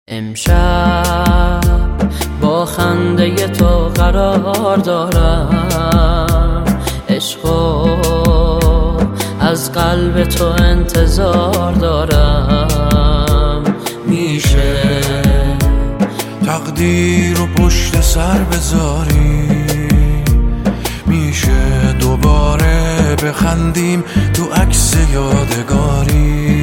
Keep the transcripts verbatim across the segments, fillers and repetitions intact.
امشب با خنده تو قرار دارم، عشقو از قلب تو انتظار دارم. میشه تقدیر رو پشت سر بذاری، میشه دوباره بخندیم تو عکس یادگاری.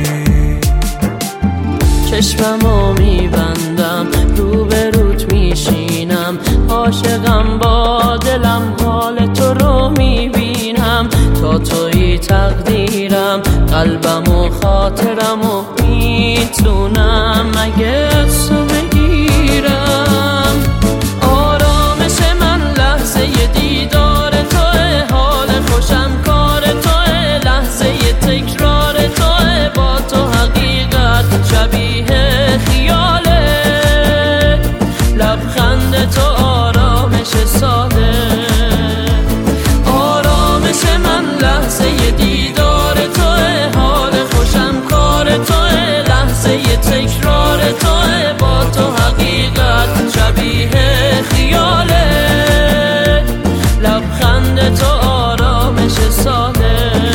چشممو میبندم رو به روت میشینم، عاشقم با دلم حال تو رو میبینم. تا توی تقدیرم قلبم و خاطرم و میتونم مگه تو بگیرم. آرامش من لحظه دیدار توه، حال خوشم کار توه، لحظه تکرار توه. با تو حقیقت شبیه خیاله، لبخند تو آرامش ساده. آرامش من لحظه دیدار توه، حال خوشم کار توه، لحظه تکرار توه. با تو حقیقت شبیه خیاله، لبخند تو آرامش ساده.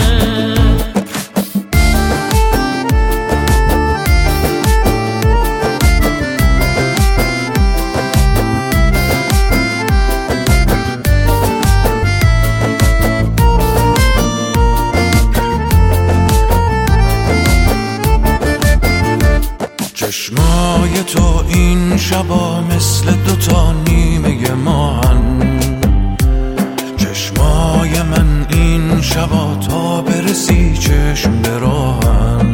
چشمای تو این شبا مثل دوتا نیمه ماهن، چشمای من این شبا تا برسی چشم براهن.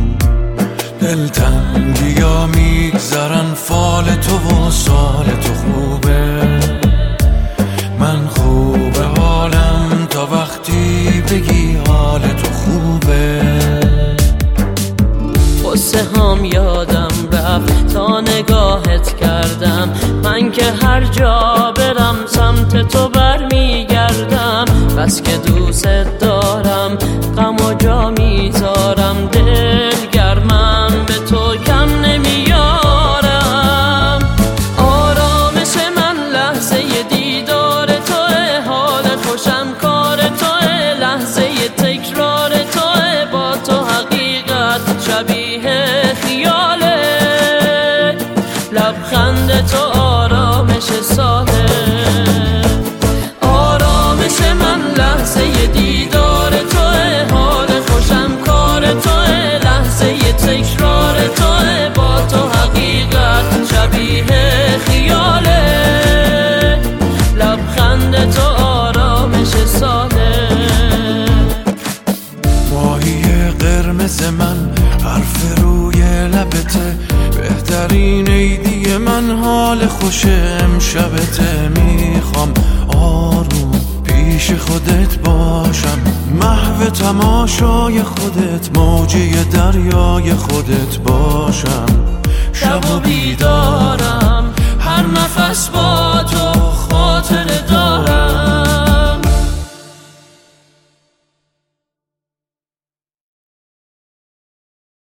دلتنگیا میگذرن فال تو و سال تو خوبه، من خوبه حالم تا وقتی بگی حال تو خوبه. قصه هام یادم رفت تا نگاهت کردم، من که هر جا برم سمت تو برمیگردم. بس که دوست دارم غم و جا میذارم، دل گرمم به تو کم نمیارم. آرامش من لحظه دیدار توه، حال خوشم کار توه، لحظه تکرار توه. با تو حقیقت شبیه خیاله، لبخند تو آرامش ساده. آرامش من لحظه دیدار توه، حال خوشم کار توه، لحظه تکرار توه. با تو حقیقت شبیه خیاله، لبخند تو آرامش ساده. ماهی قرمز من حرف روی لبته، بهترین عیدی من حال خوش امشبته. میخوام آروم پیش خودت باشم، محو تماشای خودت، موجه دریای خودت باشم. شب و بیدارم هر نفس با